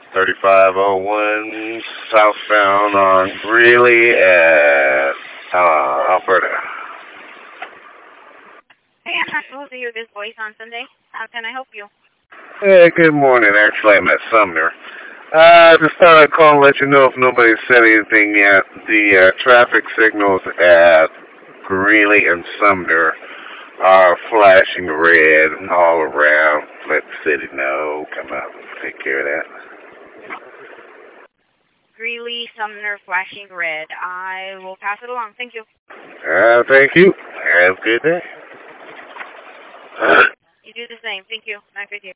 3501 southbound on Greeley at Alberta. Hey, I'm not supposed to hear this voice on Sunday. How can I help you? Hey, good morning. Actually, I'm at Sumner. I just thought I'd call and let you know if nobody said anything yet. The traffic signals at Greeley and Sumner are flashing red all around. Let the city know. Come out and take care of that. Greeley, Sumner, flashing red. I will pass it along. Thank you. Thank you. Have a good day. You do the same. Thank you. Have a good day.